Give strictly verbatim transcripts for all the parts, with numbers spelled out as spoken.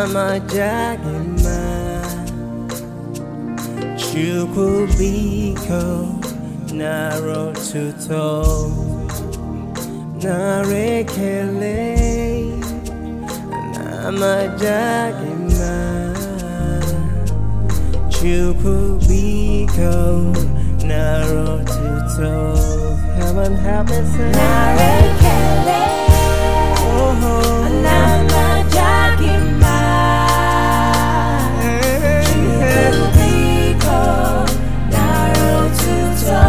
Namajagima Chukubiko Narotuto Narekele Namajagima Chukubiko Narotuto. Heaven help me say Narekele Namajagima Chukubiko Narotuto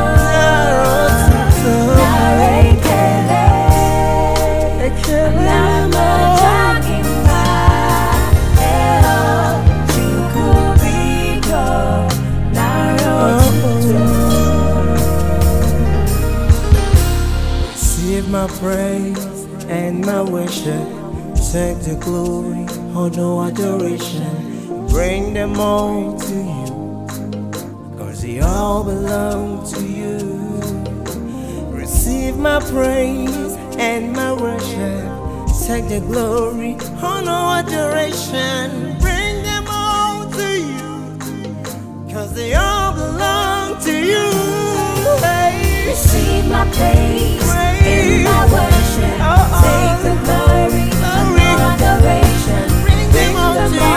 Narekele Namajagima Chukubiko Narotuto. Receive my praise and my worship. Take the glory, honor, adoration. Bring them all to you, cause they all belong to you. Receive my praise and my worship. Take the glory, honor, adoration. Bring them all to you, cause they all belong to you. Hey. Receive my praise and my worship. Take the glory and adoration. Bring them all to you.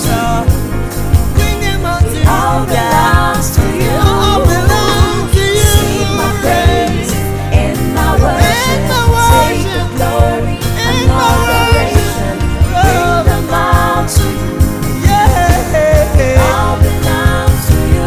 Bring them all to you. All belongs to you. All belongs to you. Receive my praise and my worship. Take the glory and adoration. Bring them all to you. All belongs to you.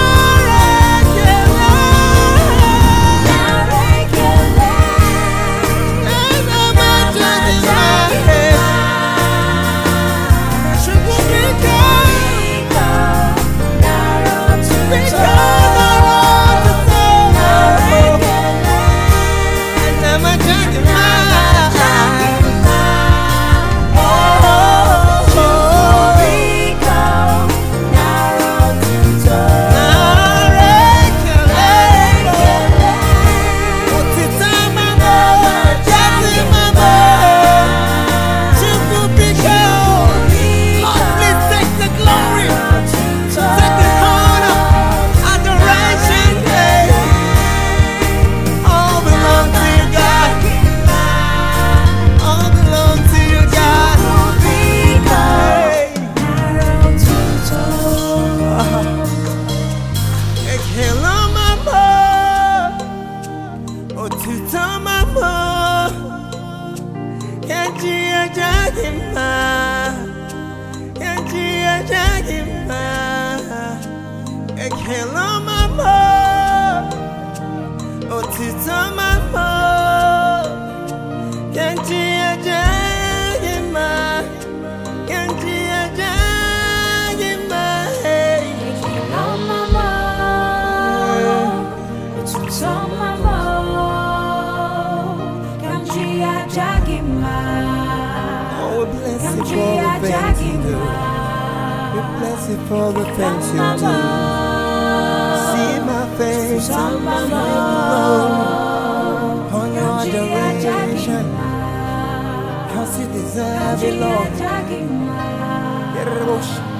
Hello, mama. Oh, tita, mama. Can't you imagine my? Can't you imagine my? Hello, mama. Oh, tita, mama. Can't you imagine my? Oh, we bless you for the things you do. We bless you for the things you do. See my face on my love, on your adoration, cause you deserve it, Lord.